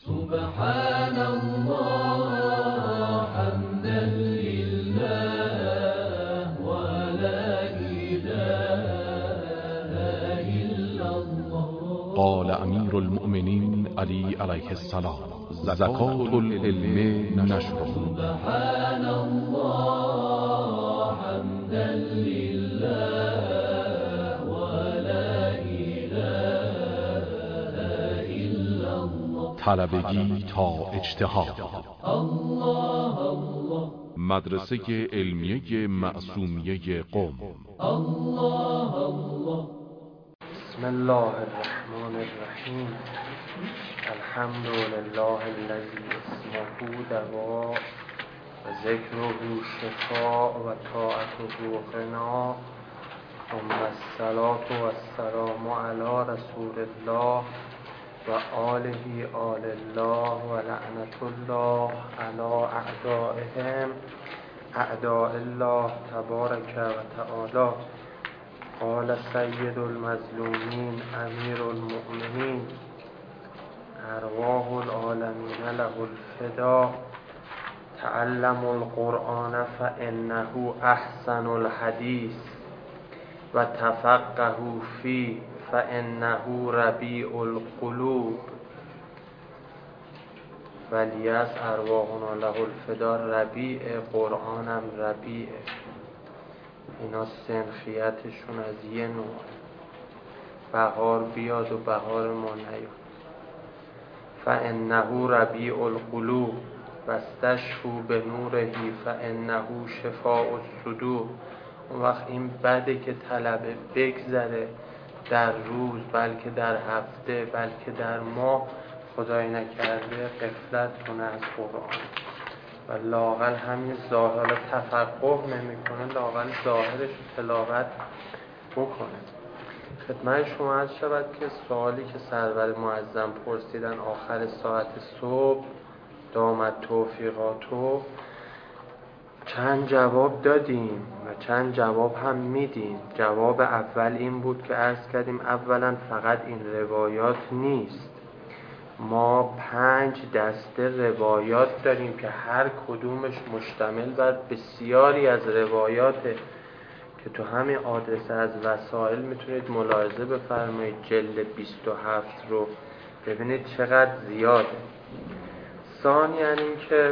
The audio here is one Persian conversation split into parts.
سبحان الله حمدا لله ولا إله إلا الله. قال امیر المؤمنین علی علیه السلام: زکات العلم نشره. سبحان الله حمدا لله ولا إله إلا الله. طلبگی تا اجتهاد. الله الله. مدرسه علمیه معصومیه قم. الله الله. بسم الله الرحمن الرحیم. الحمد لله الذي اسمه دواء و ذکره شفاء و طاعته غنا. ثم الصلاة والسلام على رسول الله و آله آل الله و لعنة الله على اعدائهم اعداء الله تبارک و تعالی. قال سید المظلومین امیر المؤمنین ارواح العالمین له الفدا. تعلموا القرآن فإنه احسن الحدیث و تفقهوا فیه فإنه ربیع القلوب. ولی از ارواحنا له الفدا، ربیع قرآنم ربیع. اینا سنخیتشون از یه نوع، بهار بیاد و بهار ما نیاد. فانه ربیع القلوب واستشفوا بنوره فانه شفاء الصدور. اون وقت این بده که طلبه بگذره در روز، بلکه در هفته، بلکه در ماه، خدای نکرده غفلت کنه از قرآن و لااقل همین ظاهر تفقه نمیکنه، لااقل ظاهرش تلاوت بکنه. خدمت شما عرض شود که سوالی که سرور معظم پرسیدن آخر ساعت صبح دامت توفیقاتو، چند جواب دادیم و چند جواب هم میدیم. جواب اول این بود که عرض کردیم اولا فقط این روایات نیست، ما 5 دسته روایات داریم که هر کدومش مشتمل بر بسیاری از روایاته که تو همین آدرس از وسائل میتونید ملاحظه بفرمایید. جلد 27 رو ببینید چقدر زیاده. ثانیاً این که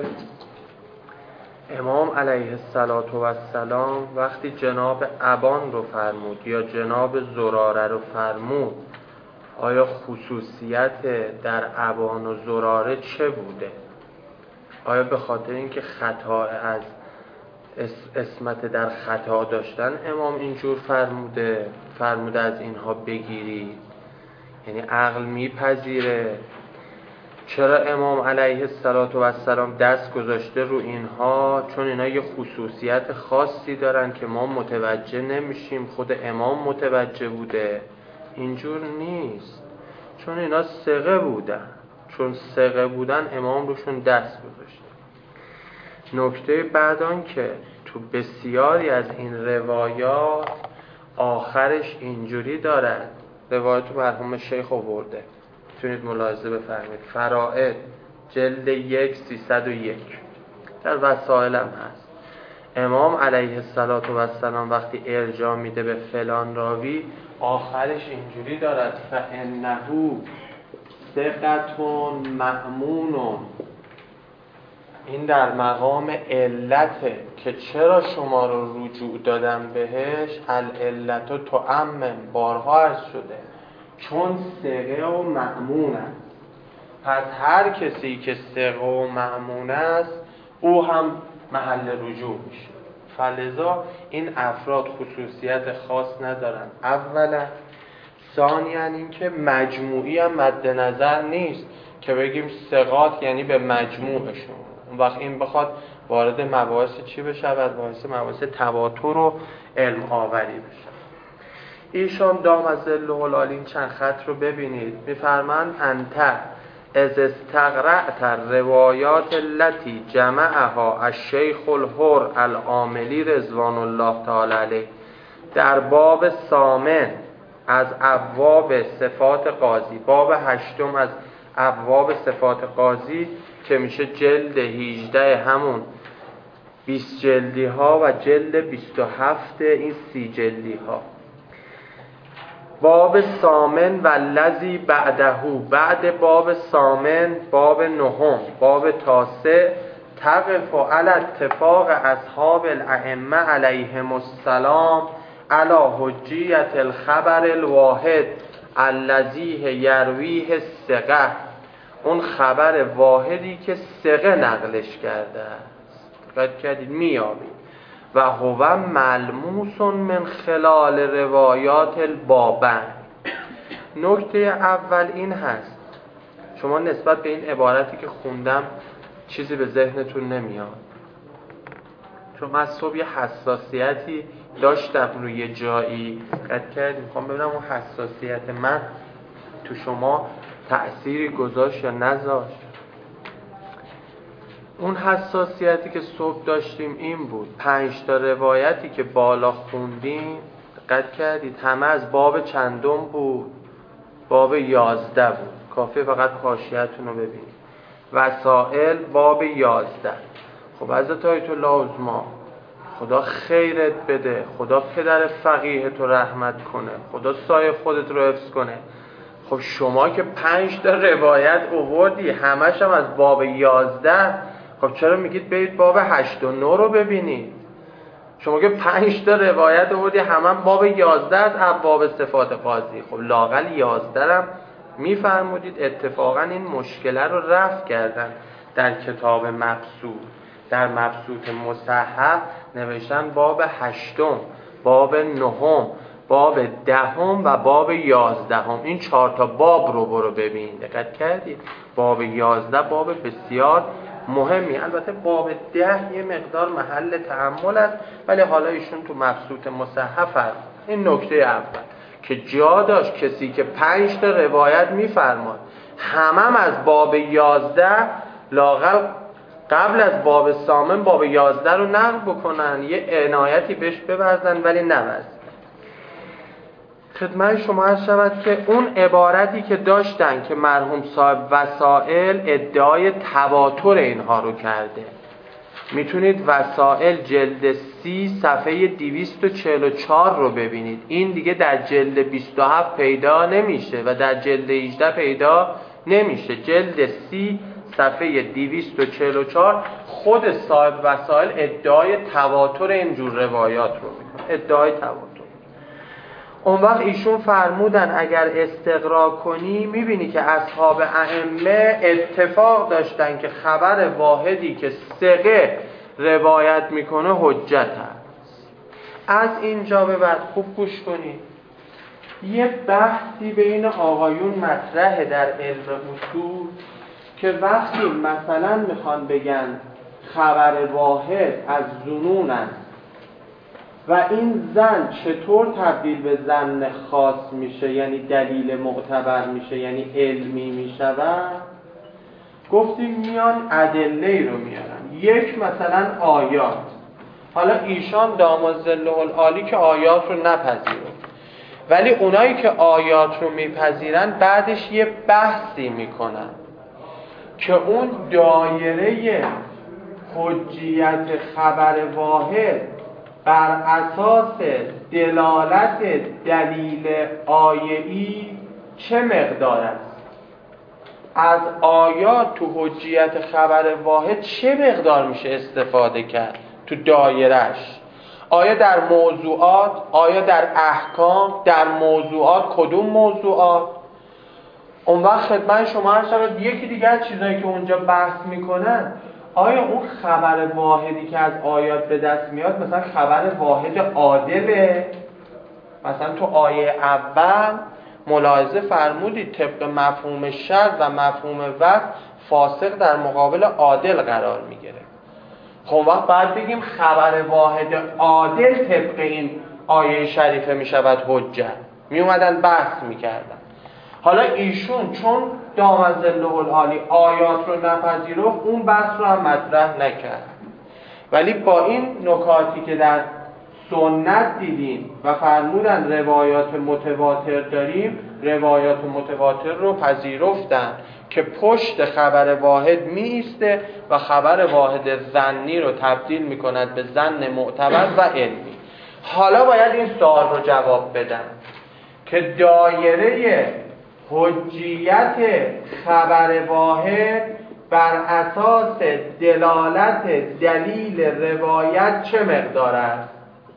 امام علیه السلام وقتی جناب ابان رو فرمود یا جناب زراره رو فرمود، آیا خصوصیت در ابان و زراره چه بوده؟ آیا به خاطر اینکه خطا از اسمت در خطا داشتن امام اینجور فرموده از اینها بگیرید؟ یعنی عقل میپذیره. چرا امام علیه السلام دست گذاشته رو اینها؟ چون اینا یه خصوصیت خاصی دارن که ما متوجه نمیشیم، خود امام متوجه بوده. اینجور نیست، چون اینا ثقه بودن، چون ثقه بودن امام روشون دست گذاشته. نکته بعد آن که تو بسیاری از این روایات آخرش اینجوری دارد، روایت مرحوم شیخ آورده، میتونید ملاحظه بفرمایید، فرائد جلد 1 301 در وسائل هم هست. امام علیه السلام وقتی ارجاع میده به فلان راوی، آخرش اینجوری دارد فانه ثقة مأمون. این در مقام علته که چرا شما رو رجوع دادن بهش. العلت تعمم، بارها عرض شده، چون ثقه و مأمون است. پس هر کسی که ثقه و مأمون است او هم محل رجوع میشه. فلذا این افراد خصوصیت خاص ندارن اولا. ثانیاً این که مجموعی هم مد نظر نیست که بگیم ثقات یعنی به مجموعشون. اون وقت این بخواد وارد مباحث چی بشه؟ مباحث تواتر و علم آوری بشه. ایشان دام از ظله العالی چند خط رو ببینید، میفرمند انت از استقرأت روایات التي جمعها الشیخ الحر العاملی رضوان الله تعالی علیه در باب ثامن از ابواب صفات قاضی، باب 8 از ابواب صفات قاضی که میشه جلد 18 همون 20 جلدی ها و جلد 27 این 30 جلدی ها. باب ثامن و الذی بعدهو، بعد باب ثامن باب نهم، باب تاسع، تقف علی اتفاق اصحاب الائمه علیهم السلام علی حجیت الخبر الواحد الذی یرویه الثقه، اون خبر واحدی که ثقه نقلش کرده است. دقت کردید میابید. و هو ملموس من خلال روایات البابن. نکته اول این هست، شما نسبت به این عبارتی که خوندم چیزی به ذهنتون نمیاد، چون من صبح یه حساسیتی داشتم روی جایی دقت کردید، میخوام ببینم اون حساسیت من تو شما تأثیری گذاشت یا نذاشت. اون حساسیتی که صبح داشتیم این بود، 5 تا روایتی که بالا خوندیم دقت کردید همه از باب چندم بود؟ باب 11 بود. کافیه فقط حاشیه‌تون رو ببینید. وسائل باب 11. خب حضرت آیت الله عظما خدا خیرت بده، خدا پدر فقیه تو رحمت کنه، خدا سایه خودت رو حفظ کنه. خب شما که 5 تا روایت آوردی همش هم از باب 11، خب چرا میگید برید باب 8 و 9 رو ببینید؟ شما که 5 تا روایت آوردی همه هم باب 11 از ابواب صفات قاضی. خب لااقل 11 هم میفرمودید. اتفاقا این مشکله رو رفع کردن در کتاب مبسوط. در مبسوط مصحح نوشتن باب 8، باب 9، باب 10 و باب 11. این 4 تا باب رو برو ببین. دقت کردید؟ باب 11 باب بسیار مهمی. البته باب 10 یه مقدار محل تأمل است، ولی حالا ایشون تو مبسوط مصحح فرمود. این نکته اول که جا داشت کسی که 5 تا روایت میفرماد همم از باب 11، لااقل قبل از باب ثامن باب 11 رو نقل بکنن، یه عنایتی بهش بورزن، ولی نورزن. خدمت شما عرض شود که اون عبارتی که داشتن که مرحوم صاحب وسائل ادعای تواتر اینها رو کرده، میتونید وسائل جلد 30 صفحه 244 رو ببینید. این دیگه در جلد 27 پیدا نمیشه و در جلد 18 پیدا نمیشه. جلد 30 صفحه 244 خود صاحب وسائل ادعای تواتر اینجور روایات رو میکنه، ادعای تواتر. اون وقت ایشون فرمودن اگر استقرا کنی میبینی که اصحاب ائمه اتفاق داشتن که خبر واحدی که ثقه روایت میکنه حجت هست. از اینجا به بعد خوب گوش کنید، یه بحثی بین آقایون مطرحه در علم اصول که وقتی مثلا میخوان بگن خبر واحد از ظنون است و این ظن چطور تبدیل به ظن خاص میشه، یعنی دلیل معتبر میشه، یعنی علمی میشود، گفتیم میان ادله رو میارن. یک مثلا آیات، حالا ایشان داماد ظله العالی که آیات رو نپذیرن، ولی اونایی که آیات رو میپذیرن بعدش یه بحثی میکنن که اون دایره حجیت خبر واحد بر اساس دلالت دلیل آیه‌ای چه مقدار است، از آیات تو حجیت خبر واحد چه مقدار میشه استفاده کرد تو دایرش، آیا در موضوعات، آیا در احکام، در موضوعات کدوم موضوعات. اون وقت خدمت شما هر شود یکی دیگر چیزایی که اونجا بحث میکنن، آیا اون خبر واحدی که از آیات به دست میاد مثلا خبر واحد عادله؟ مثلا تو آیه اول ملاحظه فرمودید طبق مفهوم شرط و مفهوم وصف فاسق در مقابل عادل قرار میگیره. خب وقت بعد بگیم خبر واحد عادل طبق این آیه شریفه میشود حجت. میومدن بحث میکردن. حالا ایشون چون داماد ظله العالی آیات رو نپذیرفت اون بحث رو هم مطرح نکرد، ولی با این نکاتی که در سنت دیدیم و فرمودن روایات متواتر داریم، روایات متواتر رو پذیرفتن که پشت خبر واحد می ایسته و خبر واحد ظنی رو تبدیل می کند به ظن معتبر و علمی. حالا باید این سوال رو جواب بدم که دایره حجیت خبر واحد بر اساس دلالت دلیل روایت چه مقدار است؟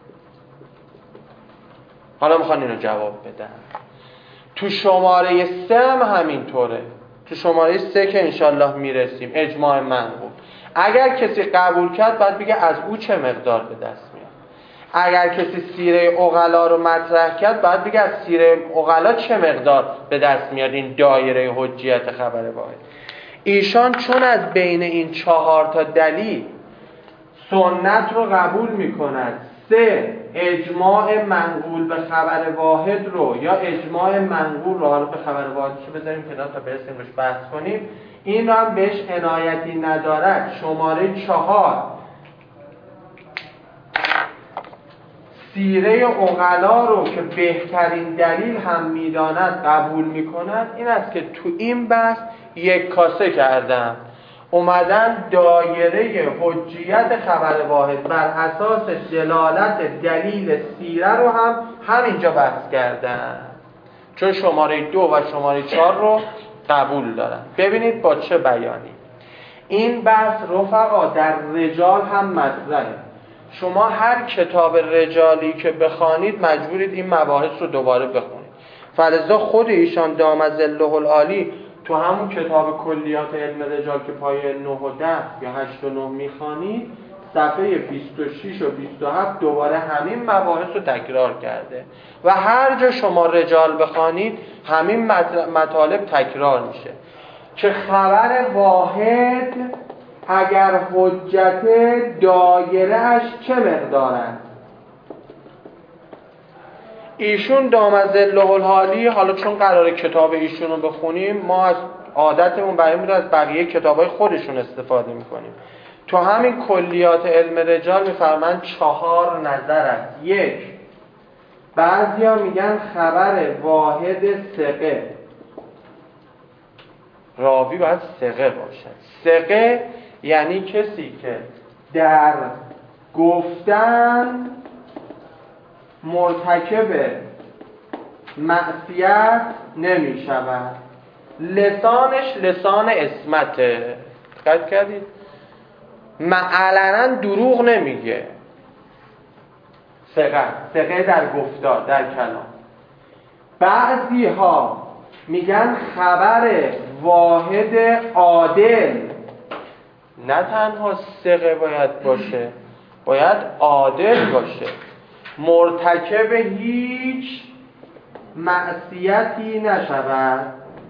حالا میخوان اینو جواب بدن. تو شماره 3 هم همینطوره. تو شماره 3 که انشالله میرسیم اجماع منقول، اگر کسی قبول کرد باید بگه از او چه مقدار به دست میاد. اگر کسی سیره عقلا رو مطرح کرد باید بگه از سیره عقلا چه مقدار به دست میاد این دایره حجیت خبر واحد. ایشان چون از بین این 4 تا دلیل سنت رو قبول میکند، 3 اجماع منقول به خبر واحد رو یا اجماع منقول رو، حالا به خبر واحدش رو بذاریم کنار تا برسیم روش بحث کنیم، این رو هم بهش عنایتی ندارد. شماره 4 سیره عقلا رو که بهترین دلیل هم میداند قبول میکند. این است که تو این بحث یک کاسه کردم، اومدن دایره حجیت خبر واحد بر اساس دلالت دلیل سیره رو هم همینجا بحث کردن، چون شماره 2 و شماره 4 رو قبول دارن. ببینید با چه بیانی این بحث رفقا در رجال هم مطرحه. شما هر کتاب رجالی که بخوانید مجبورید این مباحث رو دوباره بخونید. فلذا خود ایشان دام ظله العالی تو همون کتاب کلیات علم رجال که پایه 9 و 10 یا 8 و 9 میخوانید، صفحه 26 و 27 دوباره همین مباحث رو تکرار کرده و هر جا شما رجال بخوانید همین مطالب تکرار میشه که خبر واحد اگر حجت دایرهش چه مقدار است. ایشون دام ظله العالی، حالا چون قراره کتاب ایشون رو بخونیم ما از عادتمون برای میره از بقیه کتابای خودشون استفاده میکنیم. تو همین کلیات علم رجال میفرمایند 4 نظر است. 1، بعضیا میگن خبر واحد ثقه، راوی باید ثقه باشد. ثقه یعنی کسی که در گفتن مرتکب معصیت نمی شود، لسانش لسان عصمته. دقت کردید؟ علنا دروغ نمیگه. ثقه در گفتار، در کلام. بعضی ها میگن خبر واحد عادل، نه تنها ثقه باید باشه، باید عادل باشه، مرتکب هیچ معصیتی نشود،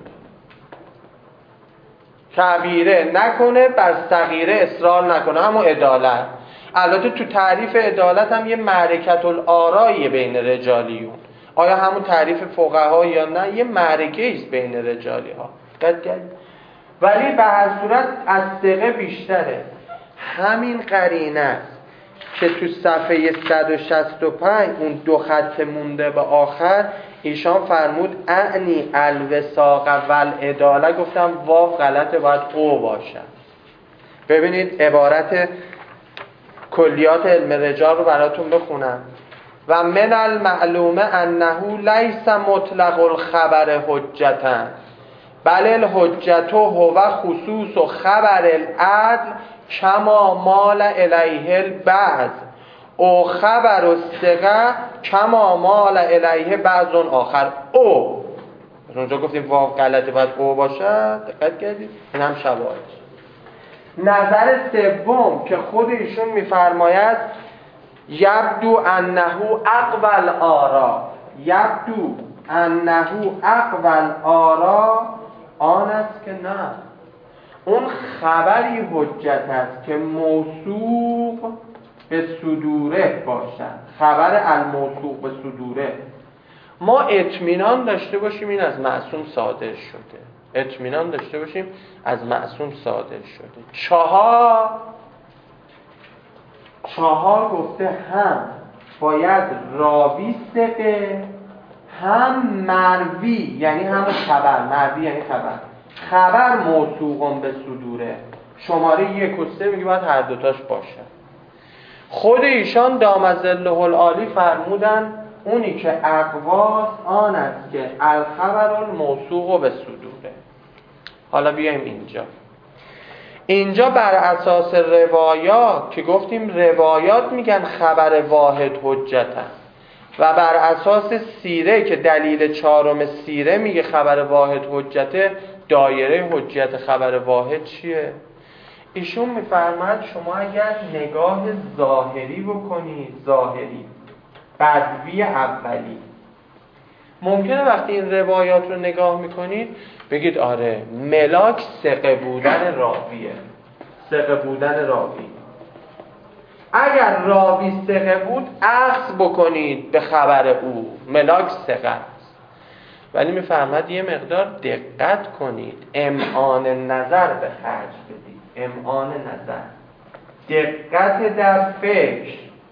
کبیره نکنه، بر صغیره اصرار نکنه، همون عدالت. البته تو تعریف عدالت هم یه معرکت الآرایی بین رجالیون، آیا همون تعریف فقها یا نه، یه معرکه است بین رجالی ها. ولی به هر صورت از ثقه بیشتره. همین قرینه است که تو صفحه 165 اون 2 خط مونده به آخر ایشان فرمود اعنی الوثاق والعداله، گفتم واو غلطه، باید او باشه. ببینید عبارت کلیات علم رجال رو براتون بخونم. و من المعلوم انه لیس مطلق الخبر حجتا بل الحجت هو خصوص خبر العدل کما مال الیه البعض او خبر الثقه کما مال الیه بعض آخر. او اونجا گفتیم واو غلطه باید او باشه، دقت کردید؟ این هم شواهد. نظر سوم که خود ایشون میفرماید یبدو انه اقوال آرا، یبدو انه اقوال آرا آن است که نه، اون خبری حجت است که موثوق به صدوره باشد. خبر الموثوق به صدوره، ما اطمینان داشته باشیم این از معصوم صادر شده، اطمینان داشته باشیم از معصوم صادر شده. 4 گفته هم باید راوی ثقه، هم مروی یعنی هم خبر، مروی یعنی خبر، خبر موثوق به صدوره. شماره 1 و 3 میگه باید هر دوتاش باشه. خود ایشان دام ظله العالی فرمودن اونی که اقواس آن است که الخبر الموثوق به صدوره. حالا بیایم اینجا بر اساس روایات که گفتیم روایات میگن خبر واحد حجتن و بر اساس سیره که دلیل 4 سیره میگه خبر واحد حجته، دایره حجت خبر واحد چیه؟ ایشون میفرماد شما اگر نگاه ظاهری بکنید، ظاهری بدوی اولی، ممکنه وقتی این روایات رو نگاه میکنید بگید آره ملاک ثقه بودن راویه، ثقه بودن راوی. اگر راوی ثقه بود اخذ بکنید به خبر او، ملاک ثقه است. ولی میفرماد یه مقدار دقت کنید، امعان نظر به خرج بدید، امعان نظر، دقت در فکر.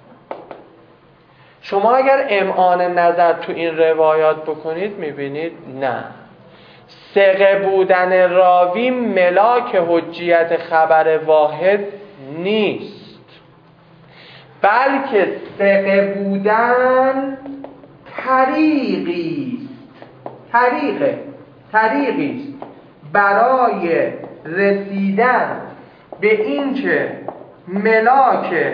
شما اگر امعان نظر تو این روایات بکنید میبینید نه، ثقه بودن راوی ملاک حجیت خبر واحد نیست، بلکه ثقه بودن طریقی است برای رسیدن به این که ملاک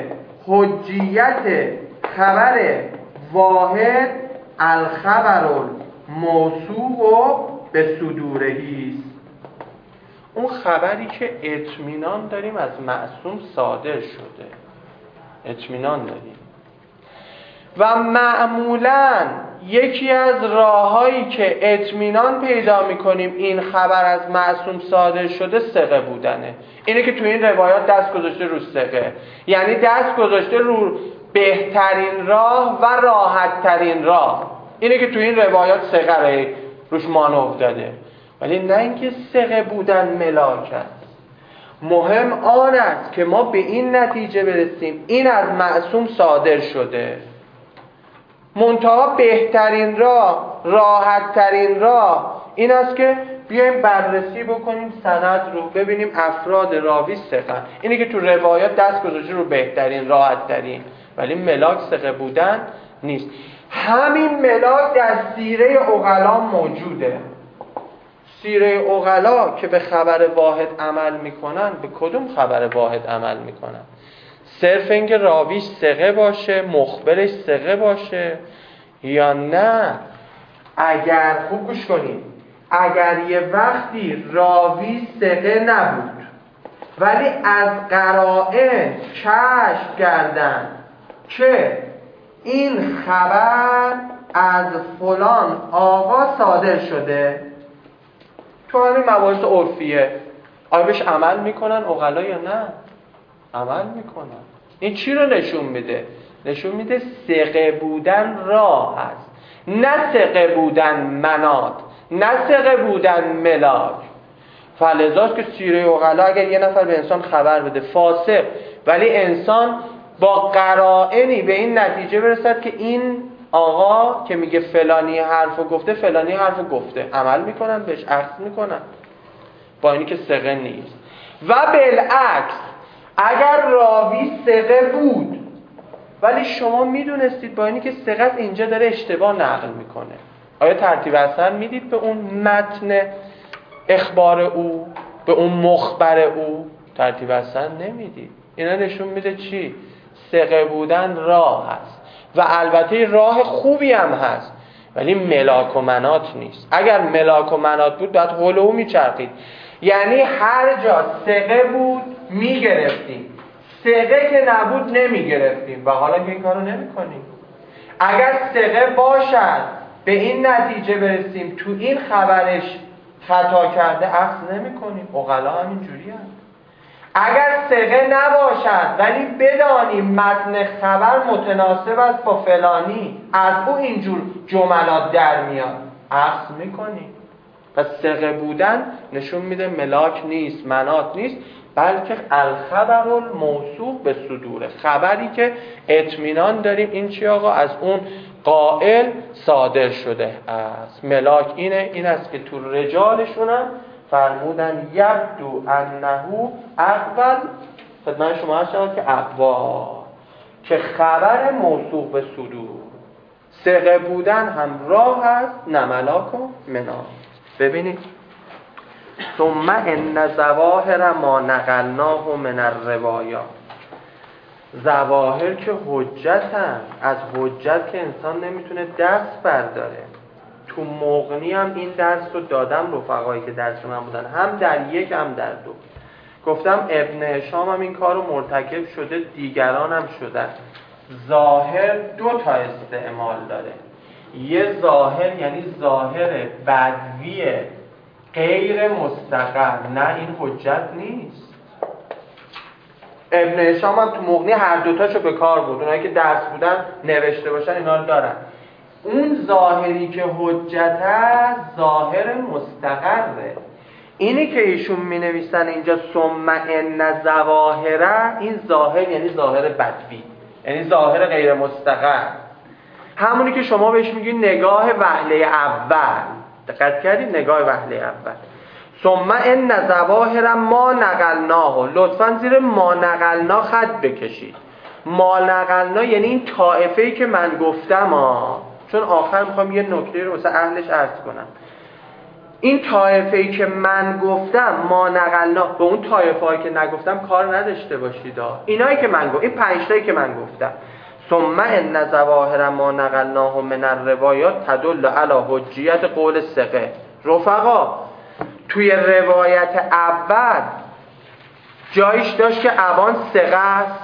حجیت خبر واحد الخبر الموثوق به صدورهی است. اون خبری که اطمینان داریم از معصوم صادر شده، اطمینان داریم. و معمولاً یکی از راههایی که اطمینان پیدا میکنیم این خبر از معصوم صادر شده ثقه بودنه. اینه که تو این روایات دست گذاشته رو ثقه، یعنی دست گذاشته رو بهترین راه و راحت ترین راه. اینه که تو این روایات ثقه روش مانور داده، ولی نه اینکه ثقه بودن ملاک است. مهم آن است که ما به این نتیجه برسیم این از معصوم صادر شده. منتها بهترین راه، راحت ترین راه این است که بیایم بررسی بکنیم سند رو، ببینیم افراد راوی ثقه. اینه که تو روایات دست گذاشته رو بهترین، راحت ترین، ولی ملاک ثقه بودن نیست. همین ملاک در سیره عقلا موجوده. سیره عقلا که به خبر واحد عمل میکنن، به کدوم خبر واحد عمل میکنن؟ صرف اینکه راویش ثقه باشه، مخبرش ثقه باشه، یا نه اگر خوب گوش کنید، اگر یه وقتی راوی ثقه نبود ولی از قرائن کشف کردن که این خبر از فلان آقا صادر شده، تو همین مباحث عرفیه آیا بهش عمل میکنن عقلا یا نه؟ عمل میکنن. این چی رو نشون میده؟ نشون میده ثقه بودن راه هست، نه ثقه بودن مناط، نه ثقه بودن ملاک. فلذاست که سیره عقلا اگر یه نفر به انسان خبر بده فاسق، ولی انسان با قرائنی به این نتیجه برسد که این آقا که میگه فلانی حرفو گفته، فلانی حرفو گفته، عمل میکنن بهش، اخذ میکنن، با اینی که ثقه نیست. و بالعکس اگر راوی ثقه بود ولی شما میدونستید با اینی که ثقه اینجا داره اشتباه نقل میکنه، آیا ترتیب اثر میدید به اون متن اخبار او، به اون مخبر او؟ ترتیب اثر نمیدید. اینا نشون میده چی؟ ثقه بودن راه هست و البته راه خوبی هم هست، ولی ملاک و مناط نیست. اگر ملاک و مناط بود باید حول او میچرخید، یعنی هر جا ثقه بود میگرفتیم، ثقه که نبود نمیگرفتیم، و حالا که این کارو نمیکنیم. اگر ثقه باشد به این نتیجه برسیم تو این خبرش خطا کرده، اخذ نمیکنیم. عقلا همین جوری هست. اگر ثقه نباشد ولی بدانیم متن خبر متناسب است با فلانی، از او اینجور جملات در میاد، اخذ میکنیم. پس ثقه بودن نشون میده ملاک نیست، مناط نیست، بلکه الخبر الموثوق به صدوره، خبری که اطمینان داریم این چی آقا از اون قائل صادر شده است. ملاک این است که تو رجالشون هم فرمودن یبدو انه اول، خدمت شما هست که اقوا، که خبر موصوف به صدور، ثقه بودن هم راه هست، نه ملاک و منام. ببینید ثم ان ظواهر ما نقلناه من الروایات، ظواهر که حجتن، از حجت که انسان نمیتونه دست برداره. تو مغنی هم این درس رو دادم رفقایی که درس من بودن، هم در یک هم در دو. گفتم ابن هشام هم این کار رو مرتکب شده، دیگران هم شدن. ظاهر دو تا استعمال داره، یه ظاهر یعنی ظاهر بدوی غیر مستقر، نه این حجت نیست. ابن هشام هم تو مغنی هر دوتاشو به کار بود، اونایی که درس بودن نوشته باشن اینا رو دارن. اون ظاهری که حجت است ظاهر مستقره. اینی که ایشون می نویسن اینجا ثم ان ظواهره، این ظاهر یعنی ظاهر بدوی، یعنی ظاهر غیر مستقر، همونی که شما بهش میگید نگاه وهله اول. دقت کردید؟ نگاه وهله اول. ثم ان ظواهر ما نقلناه، لطفا زیر ما نقلنا خط بکشید. ما نقلنا یعنی این طائفه‌ای که من گفتم چون آخر میخوام یه نکته رو واسه اهلش عرض کنم. این طائفه‌ای که من گفتم ما نقلنا، به اون طائفه‌ای که نگفتم کار نداشته باشید. اینایی که من گفتم، این 5 تایی که من گفتم، ثم ان ظواهر ما نقلناه من الروایات تدل علی حجیت قول ثقه. رفقا توی روایت اول جایش داشت که ابان ثقه است،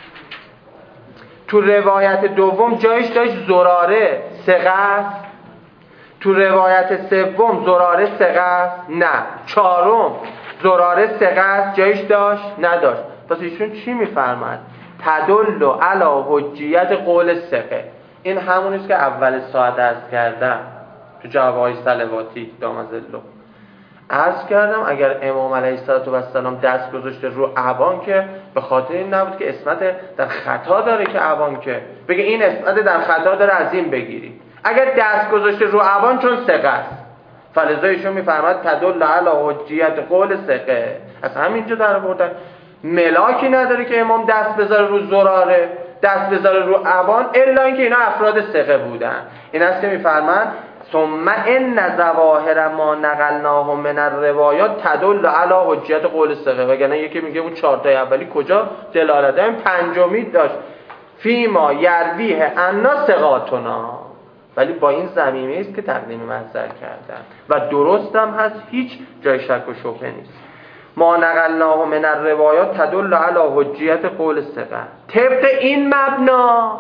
تو روایت دوم جایش داشت زراره ثقه است، تو روایت سوم زراره ثقه است، نه. چهارم زراره ثقه است، جایش داشت نداشت. پس ایشون چی میفرماد؟ تدل علی حجیت قول ثقه. این همونیست که اول ساعت عرض کردم تو جوابهای صلواتی دامزلو عرض کردم. اگر امام علیه السلام دست گذاشته رو ابان که به خاطر این نبود که اسمت در خطا داره، که ابان که بگه این اسمت در خطا داره از این بگیری. اگر دست گذاشته رو ابان چون ثقه است، فلذا ایشون میفرماد تدل علی حجیت قول ثقه. از همینجا در آوردن ملاکی نداره که امام دست بذاره رو زراره، دست بذاره رو ابان، الا اینکه اینا افراد ثقه بودن. این است که میفرمان ثم ان ظواهر ما نقلناه من الروایات تدل علی حجیت قول ثقه. وگرنه یکی میگه اون 4 تای اولی کجا دلالت داره؟ پنجمی داشت فیما یرویه انا ثقاتنا، ولی با این ضمیمه است که تقدیم مصدر کردن و درست هم هست، هیچ جای شک و شبهه نیست. ما نقلناه من الروایات تدل علی حجیت قول ثقه. طبق این مبنا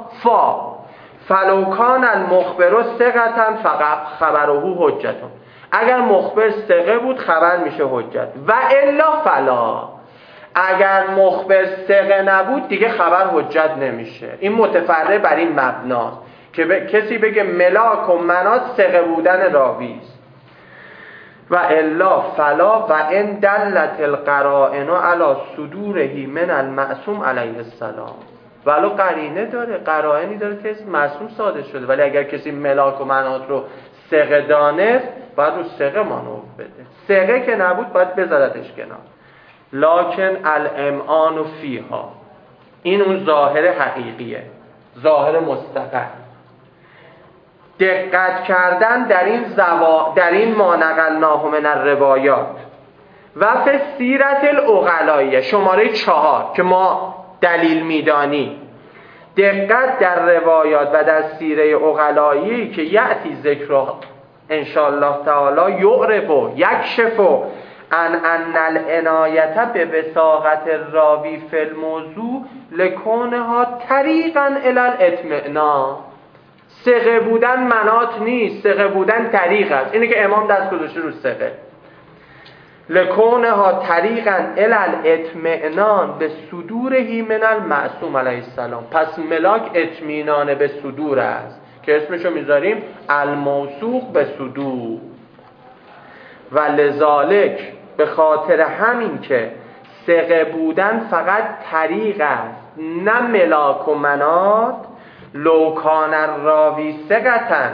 فلو کان المخبر ثقة فقط خبره حجتون، اگر مخبر ثقه بود خبر میشه حجت، و الا فلا، اگر مخبر ثقه نبود دیگه خبر حجت نمیشه. این متفرع بر این مبناست که کسی بگه ملاک و منات ثقه بودن راوی است، و الا فلا و ان دلت القرائن علی صدوره من المعصوم علیه السلام. ولو قرینه داره، قرائنی داره که اسم معصوم صادر شده، ولی اگر کسی ملاک و منات رو ثقه دانست باید رو ثقه مانور بده. ثقه که نبود باید بذارتش کنار. لکن الامعان فیها، این اون ظاهر حقیقیه، ظاهر مستقر. دقت کردن در این ما نقلناه من الروایات و فی سیرت العقلایه، شماره 4 که ما دلیل میدانی. دقت در روایات و در سیره عقلایی که یأتی ذکر انشاءالله تعالی یعرب و یکشف ان العنایت به وثاقت الراوی فی الموضوع لکونها طریقا الی الاطمئنان. ثقه بودن منات نیست، ثقه بودن طریق است. اینه که امام دست گذاشته رو ثقه. لکونها طریقا الی الاطمئنان به صدورهی من المعصوم علیه السلام. پس ملاک اطمینان به صدور است که اسمشو میذاریم الموثوق به صدور. و لذالک، به خاطر همین که ثقه بودن فقط طریق است نه ملاک و منات، لو کان الراوی ثقةً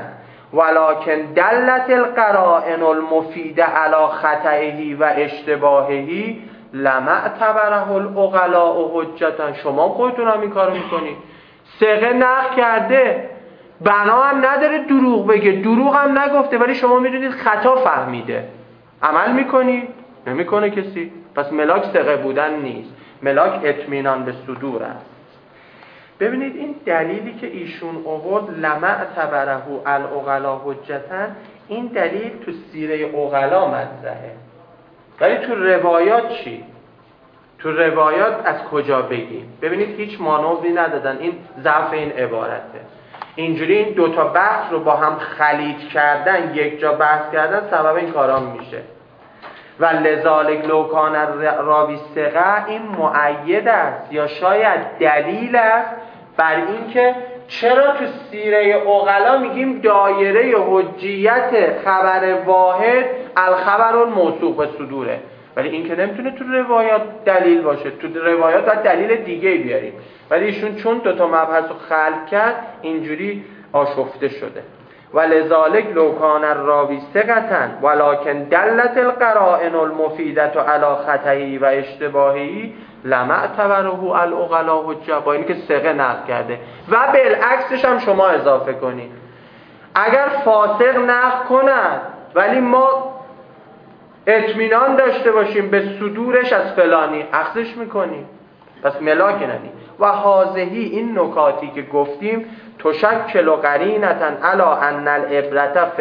ولکن دلت القرائن المفیده علی خطئه و اشتباهه لما اعتبره العقلاء حجتا. شما خودتون هم این کارو میکنید. ثقه نقل کرده، بنا هم نداره دروغ بگه، دروغ هم نگفته، ولی شما میدونید خطا فهمیده، عمل میکنی؟ نمیکنه کسی. پس ملاک ثقه بودن نیست، ملاک اطمینان به صدور است. ببینید این دلیلی که ایشون آورد لما اعتبره العقلاء حجتا، این دلیل تو سیره عقلا مطرحه، ولی تو روایات چی؟ تو روایات از کجا بگیم؟ ببینید هیچ مانوری ندادن. این ضعف این عبارته. اینجوری این دوتا بحث رو با هم خلیط کردن، یک جا بحث کردن، سبب این کارام میشه. و لذالک لو کان راوی ثقه، این مؤید است یا شاید دلیل است بر اینکه چرا تو سیره عقلا میگیم دایره حجیت خبر واحد الخبر الموثوق به صدوره، ولی این که نمیتونه تو روایات دلیل باشه. تو روایات باید دلیل دیگه بیاریم، ولی ایشون چون دوتا مبحث رو خلق کرد اینجوری آشفته شده. ولذالک لو کان الراوی ثقة ولکن دلت القرائن المفیدة علی خطئه و اشتباهه لما اعتبره العقلاء حجة. با اینکه ثقه نقل کرده و بالعکسش هم شما اضافه کنید. اگر فاسق نقل کند ولی ما اطمینان داشته باشیم به صدورش از فلانی، اخذش میکنیم. پس ملاک ندیم. و هازهی، این نکاتی که گفتیم، تشکل قرینتا علی ان العبرة فی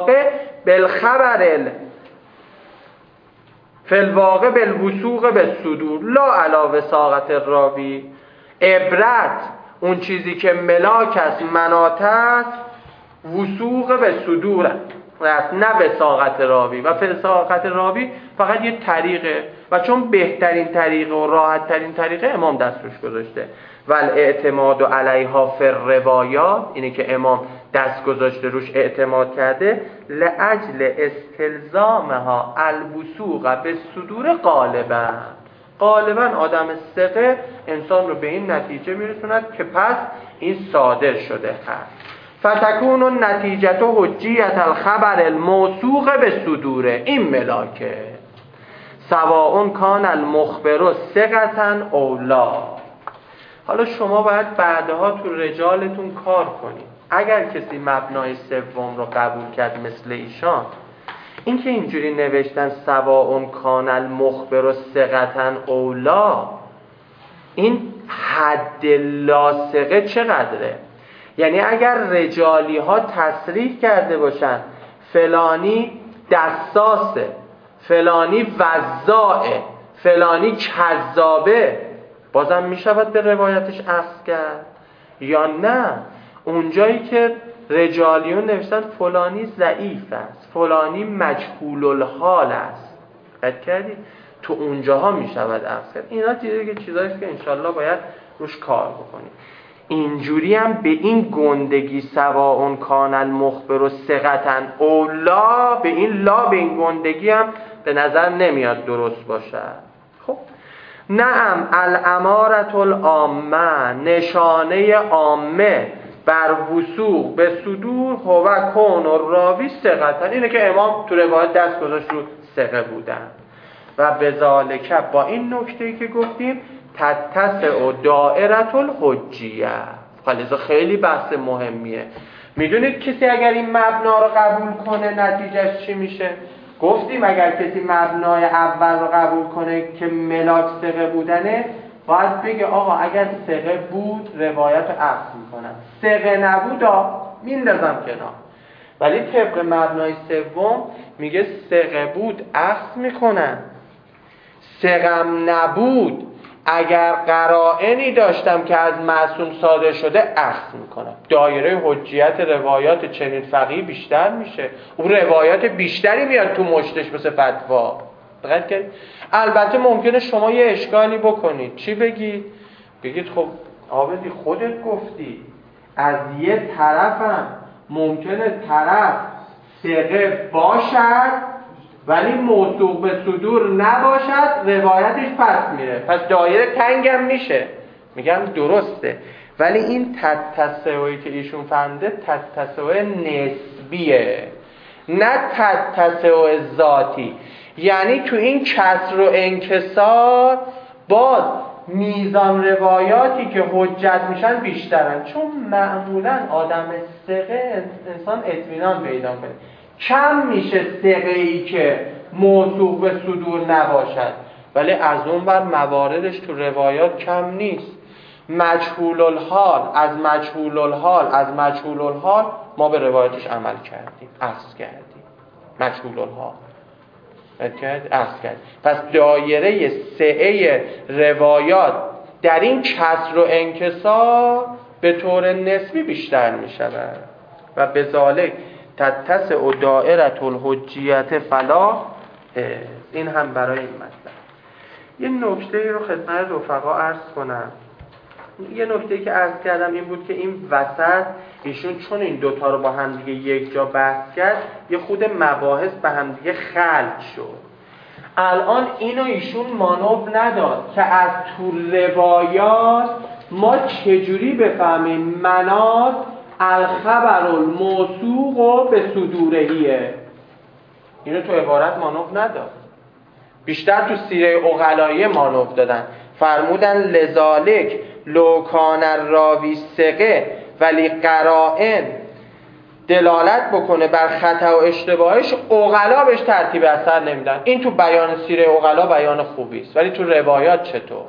الواقع بالوثوق بالصدور لا علی وثاقة الراوی. عبرت اون چیزی که ملاک است، مناط است، وثوق به صدور است، نه وثاقت راوی. و وثاقت راوی فقط یه طریقه و چون بهترین طریقه و راحت ترین طریقه امام دست روش گذاشته. و الاعتماد علیها فی الروایات، اینه که امام دست گذاشته روش اعتماد کرده، لاجل استلزامها الوثوق به صدور غالبا آدم ثقه انسان رو به این نتیجه میرسوند که پس این صادر شده هست. فتکون النتیجه حجیت الخبر الموثوق به صدوره، این ملاکه. سواء کان المخبر ثقة او لا. حالا شما باید بعدها تو رجالتون کار کنید. اگر کسی مبنای سوم رو قبول کرد مثل ایشان، این که اینجوری نوشتن سواء کان المخبر ثقة او لا، این حد لاثقه چقدره؟ یعنی اگر رجالی ها تصریح کرده باشن فلانی دساسه، فلانی وزاعه، فلانی کذابه، بازم می شود به روایتش اخذ کرد؟ یا نه اونجایی که رجالیون نوشتن فلانی ضعیف است، فلانی مجهول الحال است، قد کردید؟ تو اونجاها می شود اخذ کرد. اینا دیگه چیزاییست که انشالله باید روش کار بکنیم. اینجوری هم به این گندگی سواء کان المخبر ثقة او لا، به این لا، به این گندگی هم به نظر نمیاد درست باشد. خب نعم الامارة العامه، نشانه عامه بر وثوق به صدور هو کون الراوی ثقة، اینه که امام تو روایت دست گذاشت رو ثقه بودن. و بذالک، با این نکته‌ای که گفتیم، تتسع دائره الحجیه. خلاص خیلی بحث مهمیه. میدونید کسی اگر این مبنا رو قبول کنه نتیجهش چی میشه؟ گفتیم اگر کسی مبنای اول رو قبول کنه که ملاک ثقه بودنه، باید بگه آقا اگر ثقه بود روایت رو اخذ میکنم، ثقه نبود میندازم کنار. ولی طبق مبنای سوم میگه ثقه بود اخذ میکنم، ثقم نبود اگر قرائنی داشتم که از معصوم صادر شده اخذ میکنم. دایره حجیت روایات چنین فقیه بیشتر میشه، اون روایات بیشتری میاد تو مشتش مثل فتوا. دقت کنید. البته ممکنه شما یه اشکالی بکنید. چی بگید؟ بگید خب عابدی خودت گفتی از یه طرفم ممکنه طرف ثقه باشد ولی موثوق به صدور نباشد، روایتش پس میره، پس دایره تنگم میشه. میگم درسته، ولی این تتسعی که ایشون فهمیده تتسعی نسبیه، نه تتسع ذاتی. یعنی تو این کسر و انکسار باز میزان روایاتی که حجت میشن بیشترن، چون معمولا آدم ثقه انسان اطمینان پیدا کنه. کم میشه ثقه‌ای که موثوق به صدور نباشد، ولی از اون بر مواردش تو روایات کم نیست. مجهول الحال ما به روایتش عمل کردیم، اخذ کردیم. مجهول الحال اخذ کردیم. پس دایره سعه روایات در این کسر و انکسار به طور نسبی بیشتر می شود و به ذالک تتسع دائره الحجیت فلا. این هم برای این مطلب. یه نکته رو خدمت رفقا عرض کنم. یه نکته که عرض کردم این بود که این وسط ایشون چون این دوتا رو با هم دیگه یک جا بحث کرد، یه خود مباحث به هم دیگه خلط شد. الان اینو ایشون مانور نداد که از تو روایات ما چجوری بفهمیم مناط الخبر الموثوق و به صدورهیه. اینو تو عبارت مانور نداد، بیشتر تو سیره عقلاییه مانور دادن. فرمودن لذالک لو کان الراوی ثقه ولی قرائن دلالت بکنه بر خطا و اشتباهش، عقلا بهش ترتیب اثر نمیدن. این تو بیان سیره عقلا بیان خوبی است، ولی تو روایات چطور؟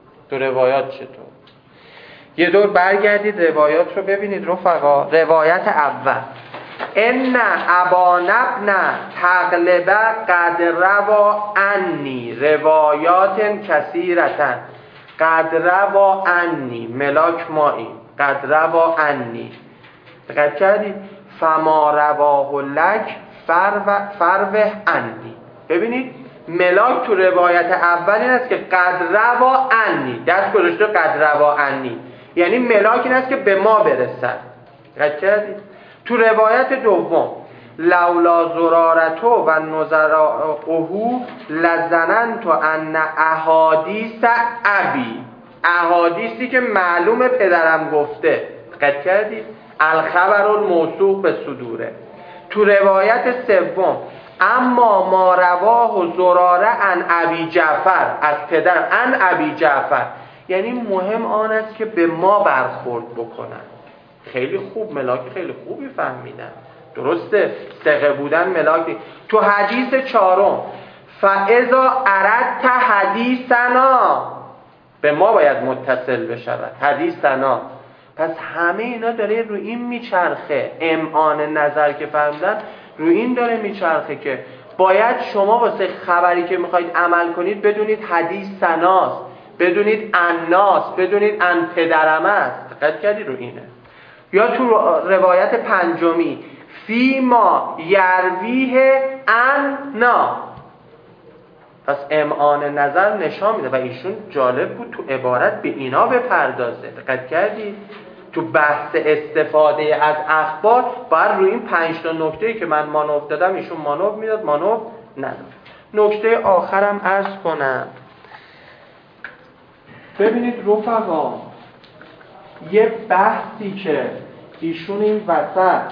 یه دور برگردید روایات رو ببینید رفقا. روایت اول: ان ابان ابن تغلب قد روا عنی روایات کثیرة. قد روا عنی ملاک مایی، قد روا عنی. دقت کردید؟ فما رواه لک فروه عنی. ببینید ملاک تو روایت اول این است که قد روا عنی، دست گذاشته قد روا عنی، یعنی ملاک این است که به ما برسد. دقت کردید؟ تو روایت دوم: لولا زرارتو و نظراؤه لظننت ان احادیث ابی. احادیثی که معلوم پدرم گفته. دقت کردید؟ الخبر الموثوق به صدوره. تو روایت سوم: اما ما رواه زراره عن ابی جعفر، از پدر عن ابی جعفر، یعنی مهم آن است که به ما برخورد بکنن. خیلی خوب، ملاک خیلی خوبی فهمیدن. درسته ثقه بودن ملاک. تو حدیث چهارم: فاذا اردت حدیثنا، به ما باید متصل بشود حدیثنا. پس همه اینا داره رو این میچرخه. امعان نظر که فهمیدن رو این داره میچرخه که باید شما واسه خبری که میخواید عمل کنید بدونید حدیث سناست، بدونید اناس، بدونید ان پدرم است. دقت کردی رو اینه. یا تو روایت پنجمی: فیما یرویه انا. پس امعان نظر نشان میده و ایشون جالب بود تو عبارت به اینا بپردازه. دقت کردی؟ تو بحث استفاده از اخبار باید روی این 5 تا نکته‌ای که من مانور دادم ایشون مانور میداد، مانور نداد. نکته آخرم عرض کنم. ببینید رفقا، یه بحثی که ایشون این وسط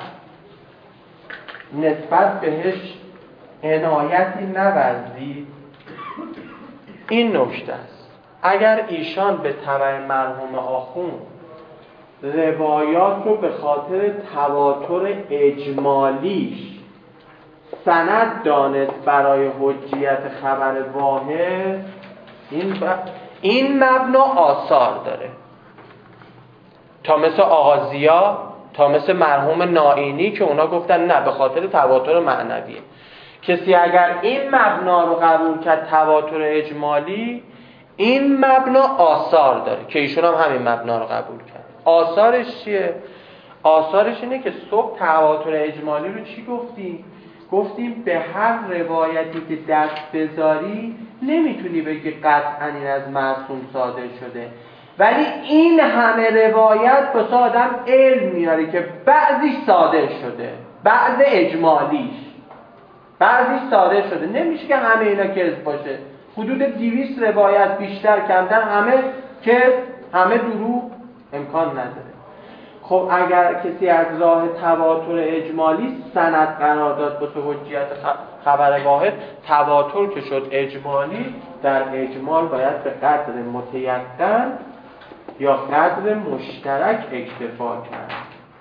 نسبت بهش عنایتی نورزید این نکته است: اگر ایشان به تبع مرحوم آخوند روایات رو به خاطر تواتر اجمالیش سند دانست برای حجیت خبر واحد، این مبنا آثار داره. تا مثل آغازیا، تا مثل مرحوم نائینی که اونا گفتن نه به خاطر تواتر معنویه. کسی اگر این مبنا رو قبول کرد تواتر اجمالی، این مبنا آثار داره که ایشون هم همین مبنا رو قبول کرد. آثارش چیه؟ آثارش اینه که صبح تواتر اجمالی رو چی گفتیم؟ گفتیم به هر روایتی که دست بذاری نمیتونی بگی قطعاً این از معصوم صادر شده، ولی این همه روایت بس آدم علم میاره که بعضیش صادر شده، بعض اجمالیش، بعضیش صادر شده. نمیشه که همه اینا کذب باشه. حدود 200 روایت بیشتر کمتر همه کذب، همه دروغ امکان نداره. خب اگر کسی از راه تواتر اجمالی سند قرار داد واسه حجیت خبر واحد، تواتر که شد اجمالی، در اجمال باید به قدر متیقن یا قدر مشترک اکتفا کرد.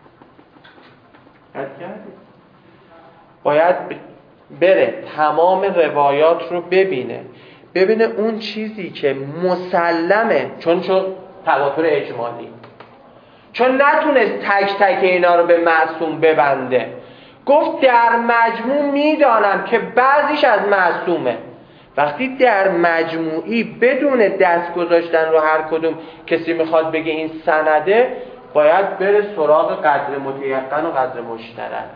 باید بره تمام روایات رو ببینه اون چیزی که مسلمه، چون تواتر اجمالی، چون نتونست تک تک اینا رو به معصوم ببنده، گفت در مجموع میدانم که بعضیش از معصومه. وقتی در مجموعی بدون دست گذاشتن رو هر کدوم کسی میخواد بگه این سنده، باید بره سراغ قدر متیقن و قدر مشترک.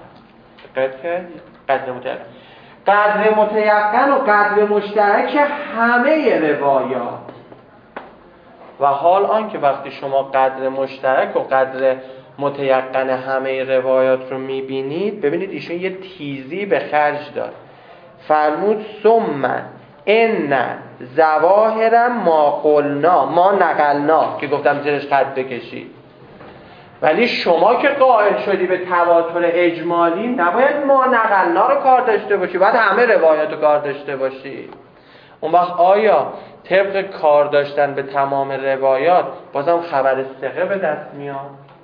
قدر متیقن و قدر مشترک همه روایات. و حال آن که وقتی شما قدر مشترک و قدر متیقن همه روایات رو میبینید، ببینید ایشون یه تیزی به خرج داد. فرمود ثم ان ظواهر ما قلنا ما نقلنا، که گفتم زیرش خط بکشید. ولی شما که قائل شدی به تواتر اجمالی، نباید ما نقلنا رو کار داشته باشی، باید همه روایات رو کار داشته باشی. اون وقت آیا طبق کار داشتن به تمام روایات بازم خبر ثقه به دست میاد؟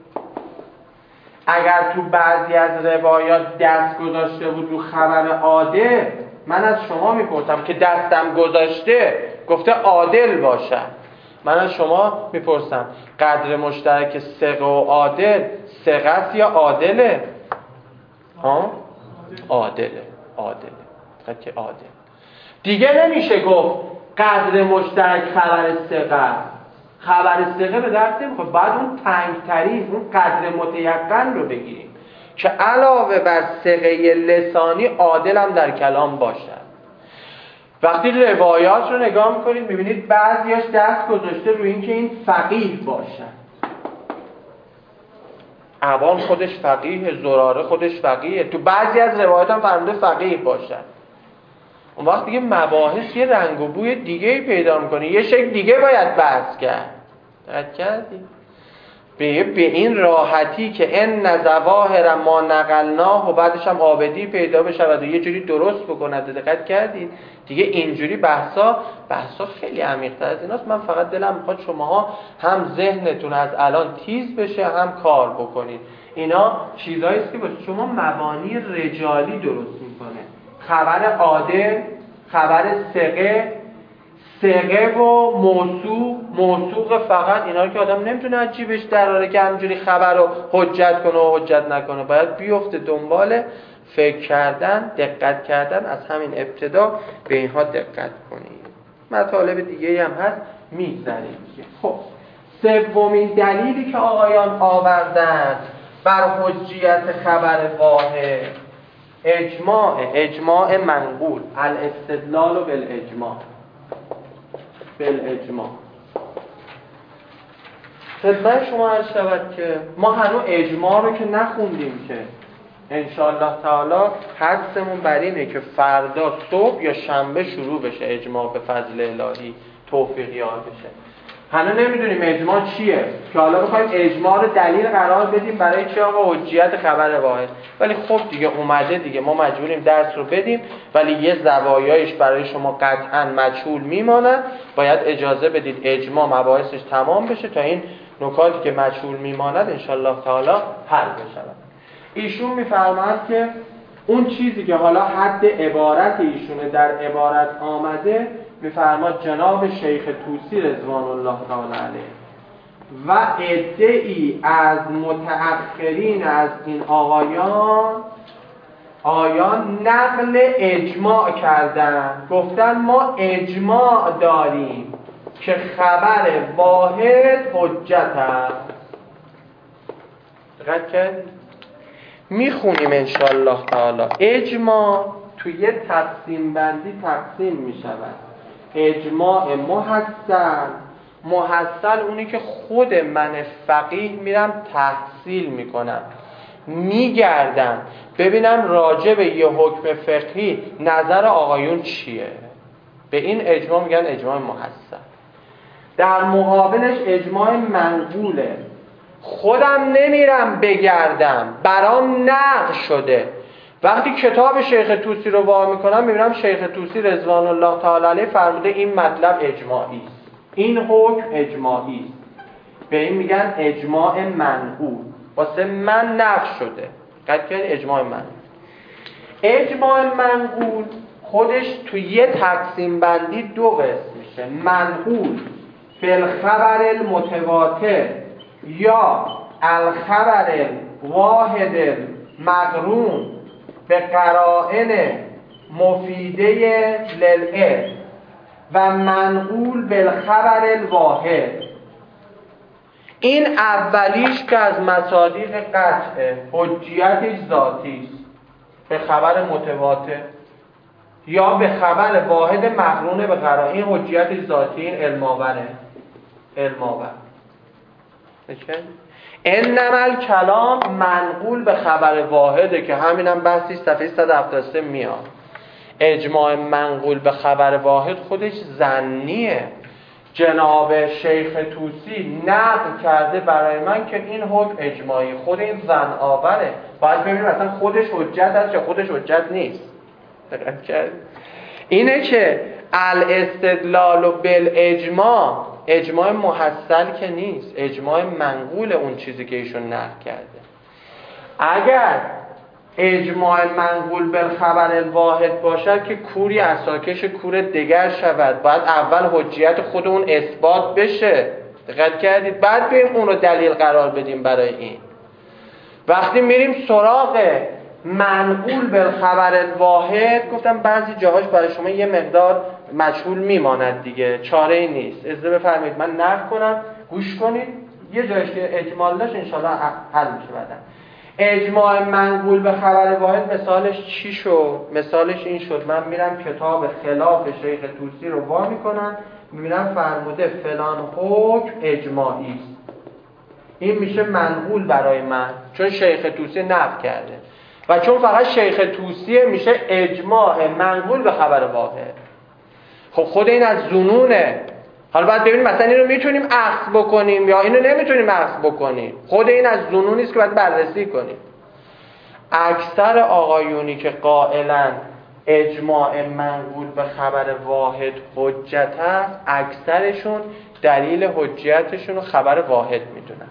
اگر تو بعضی از روایات دست گذاشته بود رو خبر عادل، من از شما میپرسم که دستم گذاشته گفته عادل باشد، من از شما میپرسم قدر مشترک ثقه و عادل ثقه است یا عادله؟ عادله. که عادل دیگه نمیشه گفت قدر مشترک خبر ثقه. خبر ثقه به درد نمیخوره، باید اون تنگترین، اون قدر متیقن رو بگیریم که علاوه بر ثقه لسانی عادل هم در کلام باشد. وقتی روایات رو نگاه میکنید میبینید بعضیاش دست گذاشته روی این که این فقیه باشد. ابان خودش فقیه، زراره خودش فقیه، تو بعضی از روایات هم فرموده فقیه باشد. اون وقت دیگه مباحث یه رنگ و بوی دیگه پیدا میکنه، یه شکل دیگه باید بحث کرد. دقت کردی؟ به این راحتی که ان ظواهر ما نقلناه و بعدش هم عابدی پیدا بشه و یه جوری درست بکنه. دقت کردید؟ دیگه اینجوری بحثا خیلی عمیق‌تر از ایناست. من فقط دلم میخواد شماها هم ذهنتون از الان تیز بشه هم کار بکنید. اینا چیزایی است که واسه شما مبانی رجالی درست میکنه. خبر عادل، خبر ثقه و موثوق فقط اینا رو که آدم نمیتونه از جیبش دراره که همینجوری خبر رو حجت کنه و حجت نکنه. باید بیفته دنبال فکر کردن، دقت کردن، از همین ابتدا به اینها دقت کنید. مطالب دیگه هم هست میگذاریم. خب سومین دلیلی که آقایان آوردن بر حجیت خبر واحد اجماع منقول، الاستدلال بالاجماع. خدمت شما عرض شود که ما هنوز اجماع رو که نخوندیم که انشاءالله تعالی حدسمون بر اینه که فردا صبح یا شنبه شروع بشه اجماع به فضل الهی توفیق یاد بشه. هنوز نمیدونیم اجماع چیه که حالا بخوایم اجماع رو دلیل قرار بدیم برای چه آقا حجیت خبر واحد. ولی خب دیگه اومده دیگه، ما مجبوریم درس رو بدیم، ولی یه زوایایش برای شما قطعا مجهول میمانه. باید اجازه بدید اجماع مباحثش تمام بشه تا این نکاتی که مجهول میماند انشالله تعالی حل بشه. ایشون میفرماند که اون چیزی که حالا حد عبارت ایشونه در عبارت آمده، میفرماد جناب شیخ طوسی رضوان الله تعالی علیه و عده‌ای از متأخرین از این آیان نقل اجماع کردن، گفتن ما اجماع داریم که خبر واحد حجت است. دقت کردید؟ میخونیم انشاءالله تعالی. اجماع توی یه تقسیم بندی تقسیم میشود. اجماع محصل اونی که خود من فقیه میرم تحصیل میکنم، میگردم ببینم راجع به یه حکم فقهی نظر آقایون چیه. به این اجماع میگن اجماع محصل. در مقابلش اجماع منقوله. خودم نمیرم بگردم، برام نقل شده. وقتی کتاب شیخ طوسی رو وا میکنم میبینم شیخ طوسی رضوان الله تعالی علیه فرموده این مطلب اجماعی است، این حکم اجماعی است. به این میگن اجماع منقول، واسه من نقل شده. قد که اجماع منقول. اجماع منقول خودش تو یه تقسیم بندی دو قسم میشه: منقول بالخبر المتواتر یا الخبر واحد مقرون به قرائن مفیده للعلم و منقول بالخبر الواحد. این اولیش که از مصادیق قطعه، حجیتش ذاتی است به خبر متواتر یا به خبر واحد مقرون به قرائن. این حجیتش ذاتی، این علم‌آوره، علم‌آور. انما الکلام منقول به خبر واحده که همینم بحثی صفحه 173 میاد. اجماع منقول به خبر واحد خودش ظنیه. جناب شیخ طوسی نقل کرده برای من که این حکم اجماعی، خود این ظن آوره. باید ببینیم اصلا خودش حجت است یا خودش حجت نیست. دقت کردید؟ اینه که الاستدلال بالاجماع، اجماع محصل که نیست، اجماع منقول اون چیزی که ایشون نقل کرده. اگر اجماع منقول بالخبر الواحد باشد که کوری اساکش کور دیگر شود، باید اول حجیت خود اون اثبات بشه. دقت کردید؟ بعد بریم اون رو دلیل قرار بدیم برای این. وقتی میریم سراغ منقول بالخبر الواحد، گفتم بعضی جاهاش برای شما یه مقدار مجهول میماند دیگه، چاره ای نیست. اجازه بفرمایید من نقل کنم، گوش کنید. یه جایش که اجمال داشت انشالله حل میشه بعدا. اجماع منقول به خبر واحد مثالش چی شد؟ مثالش این شد: من میرم کتاب خلاف شیخ طوسی رو وا میکنم، میبینم فرموده فلان حکم اجماعی است. این میشه منقول برای من چون شیخ طوسی نقل کرده و چون فقط شیخ طوسی میشه اجماع منقول به خبر واحد. خب خود این از ظنونه. حالا باید ببینیم مثلا اینو میتونیم اخذ بکنیم یا اینو نمیتونیم اخذ بکنیم. خود این از ظنونی است که باید بررسی کنیم. اکثر آقایونی که قائلن اجماع منقول به خبر واحد حجت است، اکثرشون دلیل حجیتشون رو خبر واحد میدونن.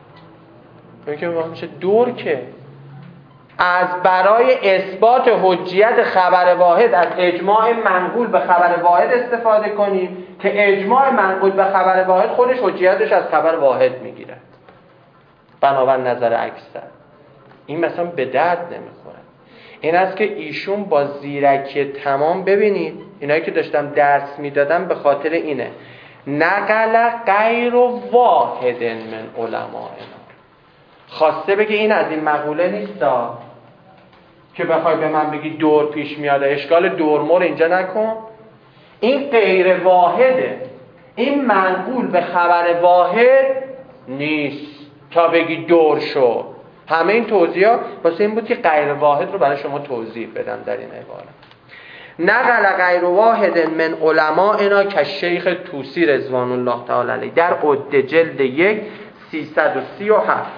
ببین که میشه دور که از برای اثبات حجیت خبر واحد از اجماع منقول به خبر واحد استفاده کنیم که اجماع منقول به خبر واحد خودش حجیتش از خبر واحد میگیره بنابر نظر اکثر. این مثلا به درد نمیخوره. این است که ایشون با زیرکی تمام، ببینید اینایی که داشتم درس میدادم به خاطر اینه، نقل غیر واحد من علمائنا. خواسته بگه این از این مقوله نیست که بخوای به من بگی دور پیش میاده، اشکال دورمور اینجا نکن. این غیر واحده، این منقول به خبر واحد نیست تا بگی دور شو. همه این توضیحات واسه این بود که غیر واحد رو برای شما توضیح بدم در این عبارت. نقل غیر واحد من علمائنا که شیخ طوسی رضوان الله تعالی علیه در عده جلد 1 337.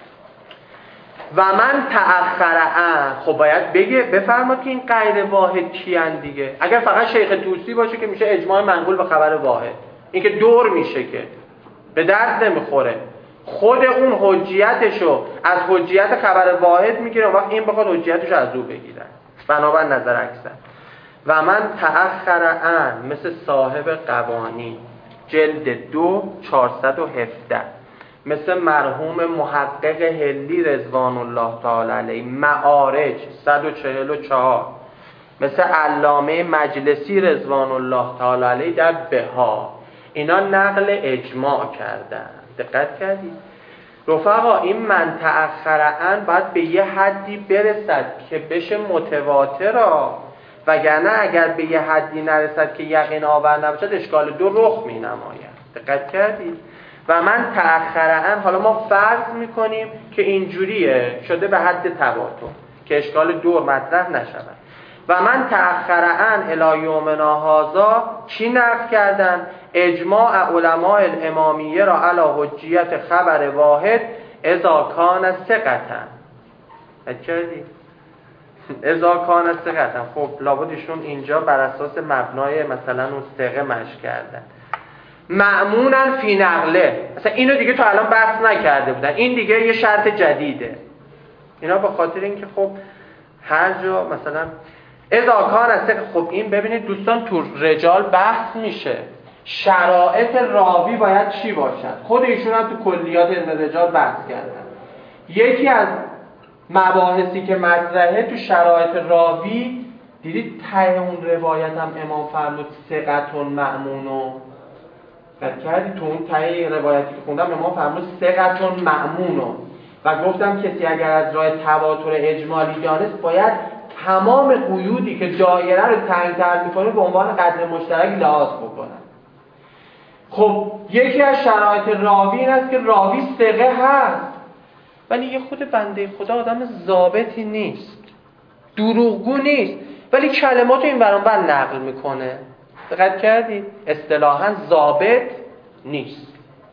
و من تأخرن. خب باید بگه بفرماد که این غیر واحد کیان دیگه. اگر فقط شیخ طوسی باشه که میشه اجماع منقول به خبر واحد، این که دور میشه که به درد نمیخوره. خود اون حجیتشو از حجیت خبر واحد میگیره، وقت این بخواد حجیتشو از او بگیره بنابر نظر اکثر. و من تأخرن مثل صاحب قوانی جلد 2 417، مثل مرحوم محقق هلی رضوان الله تعالی علیه معارج 144، مثل علامه مجلسی رضوان الله تعالی علیه در بها. اینا نقل اجماع کردن. دقت کردید رفقا؟ این من تأخرن باید به یه حدی برسد که بشه متواتر، وگرنه اگر به یه حدی نرسد که یقین آور نباشد اشکال دو رخ می نماید. دقت کردید؟ و من تأخرن، حالا ما فرض میکنیم که اینجوریه شده به حد تواتر که اشکال دور مطرح نشود. و من تأخر عن الی یومنا هذا چی نقل کردن؟ اجماع علماء الامامیه را علی حجیت خبر واحد اذا کان ثقةً. کردی؟ اذا کان ثقةً. خب لابد ایشون اینجا بر اساس مبنای مثلا اون ثقه مشی کردن. مأمونا فی نقله، مثلا اینو دیگه تا الان بحث نکرده بودن، این دیگه یه شرط جدیده. اینا به خاطر اینکه خب هر جا مثلا اذا کان ثقه، خب این ببینید دوستان تو رجال بحث میشه، شرایط راوی باید چی باشد. خود ایشون هم تو کلیات علم رجال بحث کردن. یکی از مباحثی که مطرحه تو شرایط راوی، دیدید ته اون روایت هم امام فرمود ثقتون مأمونو، بعد کردی تو اون ته روایتی که خوندم امام فرمود ثقتون مأمونو و گفتم کسی اگر از راه تواتر اجمالی دانست باید تمام قیودی که دایره رو تنگ‌تر می‌کنه به عنوان قدر مشترک لحاظ بکنه. خب یکی از شرایط راوی این است که راوی ثقه هست ولی یه خود بنده خدا آدم ضابطی نیست، دروغگو نیست، ولی کلمات این ور اون ور نقل میکنه. دقت کردی؟ اصطلاحاً ضابط نیست.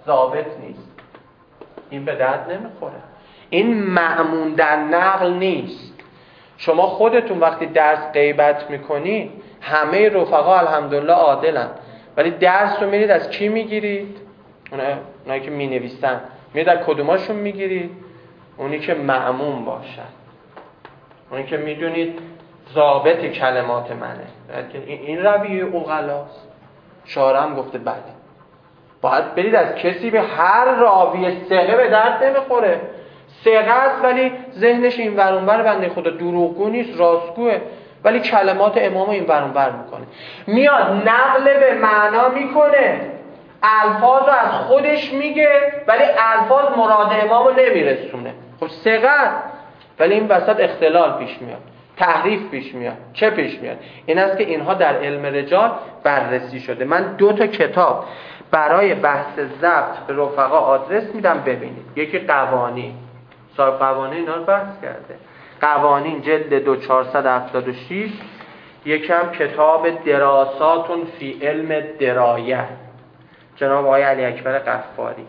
این به درد نمیخوره. این مأمون در نقل نیست. شما خودتون وقتی درس غیبت میکنید، همه رفقا الحمدلله عادلن، ولی درس رو میرید از کی میگیرید؟ اونایی که مینویسن. میرید از کدوماشون میگیرید؟ اونی که مأمون باشد، اونی که میدونید ضابط کلمات منه. این رویه عقلاست. شاعر هم گفته بله، باید برید از کسی، به هر راوی ثقه به درد نمیخوره، ثقه است ولی ذهنش این ور اون ور، بنده خدا دروغگو نیست، راستگوه، ولی کلمات امامو این ور اون ور میکنه، میاد نقل به معنا میکنه، الفاظ رو از خودش میگه ولی الفاظ مراد امامو نمیرسونه. خب ثقه است ولی این وسط اختلال پیش میاد، تحریف پیش میاد. چه پیش میاد؟ این است که اینها در علم رجال بررسی شده. من 2 تا کتاب برای بحث ضبط به رفقا آدرس میدم ببینید. یکی قوانین، صاحب قوانین اینا رو بحث کرده، قوانین جلد 2 476. یکم کتاب دراساتون فی علم درایه، جناب آقای علی اکبر غفاری.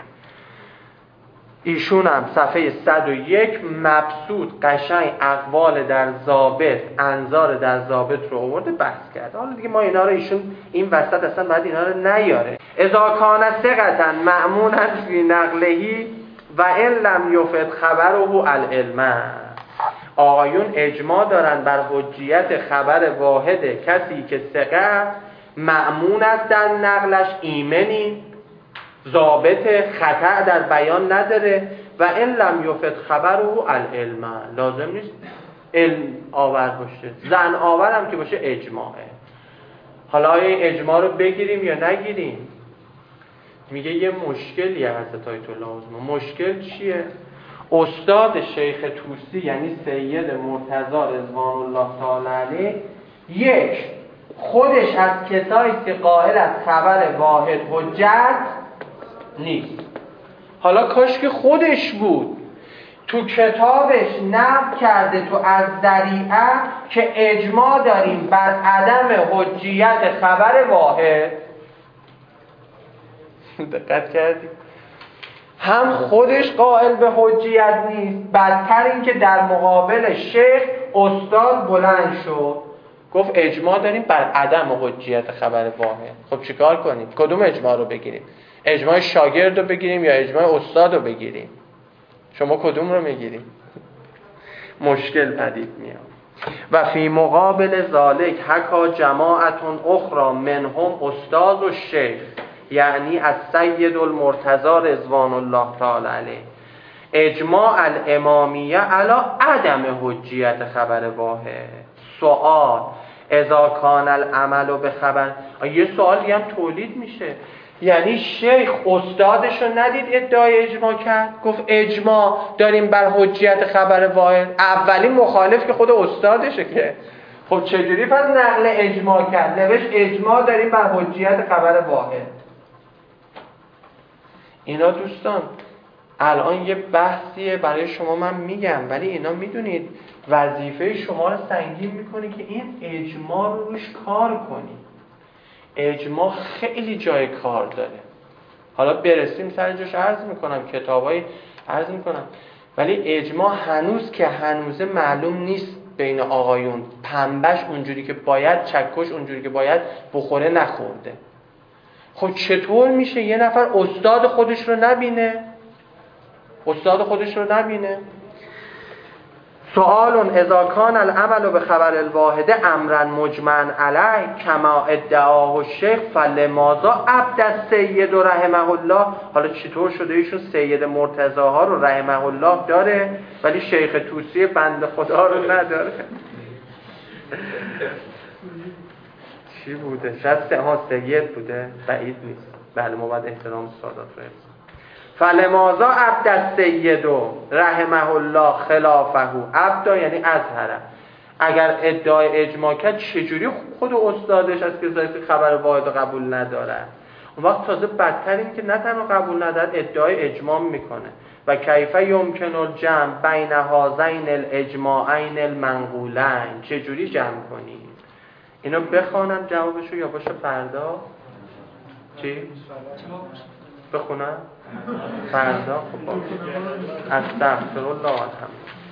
ایشون هم صفحه 101 مبسوط قشنگ اقوال در ضابط، انظار در ضابط رو آورده بحث کرده. حالا دیگه ما اینا رو ایشون این وسط اصلا باید اینا رو نیاره. اذا کان ثقةً مأمونا فی نقلهی و ان لم یفد خبره العلم. آقایون اجماع دارن بر حجیت خبر واحد کسی که ثقه مأمون است در نقلش، ایمنی، ضابط، خطأ در بیان نداره، و ان لم یفد خبره العلم، لازم نیست علم آور باشه، زن آورم که باشه اجماعه. حالا آیا اجماع رو بگیریم یا نگیریم؟ میگه یه مشکلی حضرت آیت الله عظما. مشکل چیه؟ استاد شیخ طوسی یعنی سید مرتضی رضوان الله تعالی علیه، یک خودش از کسایی که قائل از خبر واحد حجت نیست. حالا کاش که خودش بود، تو کتابش نقل کرده تو از ذریعه که اجماع داریم بر عدم حجیت خبر واحد. دقت کردی؟ هم خودش قائل به حجیت نیست، بدتر این که در مقابل شیخ استاد بلند شد گفت اجماع داریم بر عدم حجیت خبر واحد. خب چیکار کنیم؟ کدوم اجماع رو بگیریم؟ اجماع شاگرد رو بگیریم یا اجماع استاد رو بگیریم؟ شما کدوم رو میگیریم؟ مشکل پدید میاد. و فی مقابل ذالک حکا جماعتون اخرى منهم استاد و شیخ، یعنی از سید المرتضی رضوان الله تعالی علیه، اجماع الامامیه علی عدم حجیت خبر واحد. سوال اذا کان العمل به خبر، یه سوالی هم تولید میشه، یعنی شیخ استادشو ندید ادعای اجماع کرد، گفت اجماع داریم بر حجیت خبر واحد، اولین مخالف که خود استادشه که خب چجوری پس نقل اجماع کرد؟ نوشت اجماع داریم بر حجیت خبر واحد. اینا دوستان الان یه بحثیه برای شما من میگم، ولی اینا میدونید وظیفه شما رو سنگین میکنه که این اجماع رو روش کار کنید. اجماع خیلی جای کار داره. حالا برسیم سر جاش عرض میکنم، کتابایی عرض میکنم، ولی اجماع هنوز که هنوزه معلوم نیست بین آقایون، پنبش اونجوری که باید، چکش اونجوری که باید بخوره نخورده. خب چطور میشه یه نفر استاد خودش رو نبینه؟ سؤال اذا کان العمل به خبر الواحد امرا مجمعا علیه کما ادعاه الشیخ فلماذا عبد السید رحمه الله. حالا چطور شده ایشون سید مرتضی ها رو رحمه الله داره ولی شیخ طوسی بنده خدا رو نداره؟ چی بوده؟ شاید سید بوده، بعید نیست. بله ما باید احترام سادات رو فلماذا عبد السید رحمه الله خلافه عبد یعنی اظهره. اگر ادعای اجماع کرد چجوری خود استادش از کسایی که خبر واحد قبول نداره؟ اون وقت تازه بدتر این که نه تنها قبول نداره، ادعای اجماع میکنه. و کیف یمکن الجمع بین هذین الاجماعین المنقولین، چجوری جمع کنی؟ اینو بخوانم جوابشو یا باشه فردا؟ چی؟ بخونم؟ فردا؟ خب استغفر الله الحمد